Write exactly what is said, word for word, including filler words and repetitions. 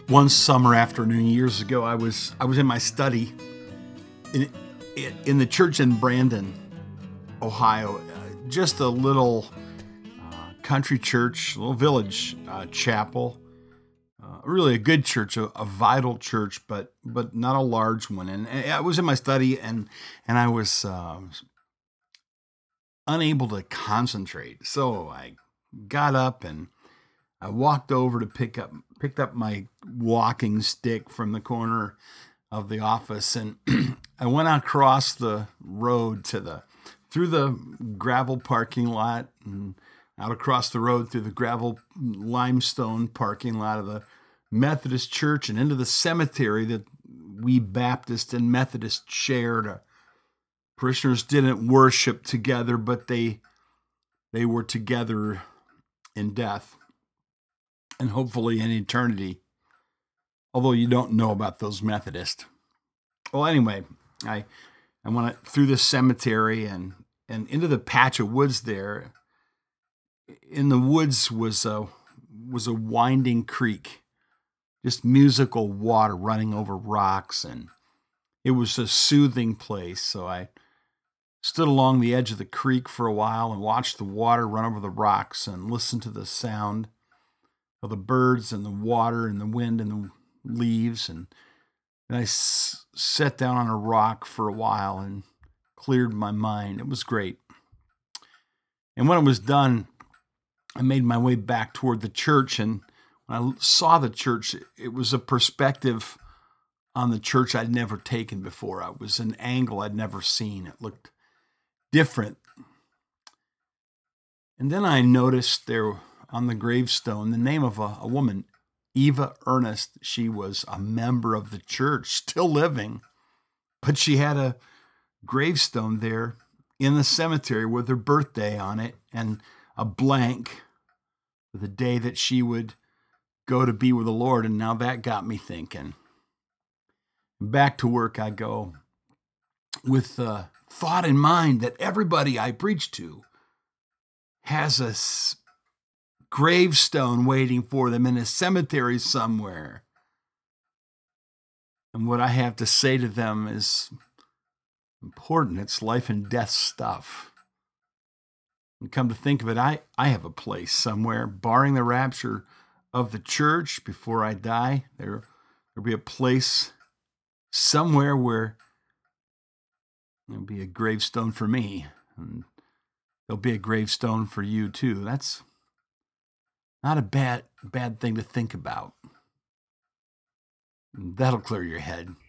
One summer afternoon years ago, I was I was in my study in in the church in Brandon, Ohio, uh, just a little uh, country church, little village uh, chapel. Uh, really a good church, a, a vital church, but but not a large one. And, and I was in my study, and and I was uh, unable to concentrate. So I got up and I walked over to pick up picked up my walking stick from the corner of the office, and I went across the road to the through the gravel parking lot and out across the road through the gravel limestone parking lot of the Methodist church and into the cemetery that we Baptist and Methodist shared. Uh, parishioners didn't worship together, but they they were together in death and hopefully in eternity, although you don't know about those Methodists. Well, anyway, I I went through the cemetery and and into the patch of woods there. In the woods was a was a winding creek, just musical water running over rocks, and it was a soothing place. So I stood along the edge of the creek for a while and watched the water run over the rocks and listened to the sound of the birds and the water and the wind and the leaves. And, and I s- sat down on a rock for a while and cleared my mind. It was great. And when it was done, I made my way back toward the church. And when I saw the church, it was a perspective on the church I'd never taken before. It was an angle I'd never seen. It looked different. And then I noticed there on the gravestone the name of a, a woman, Eva Ernest. She was a member of the church, still living, but she had a gravestone there in the cemetery with her birthday on it and a blank for the day that she would go to be with the Lord. And now that got me thinking. Back to work I go with the thought in mind that everybody I preach to has a gravestone waiting for them in a cemetery somewhere. And what I have to say to them is important. It's life and death stuff. And come to think of it, I, I have a place somewhere, barring the rapture of the church before I die. There, there'll be a place somewhere where there'll be a gravestone for me. And there'll be a gravestone for you too. That's not a bad bad thing to think about. That'll clear your head.